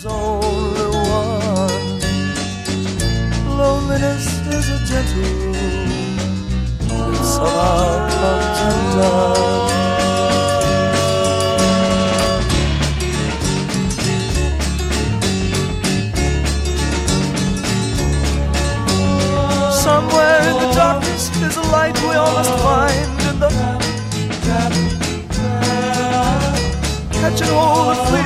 there's only one. Loneliness is a gentle rule that somehow comes undone. Somewhere in the darkness there's a light we all must find in the catching hold of freedom.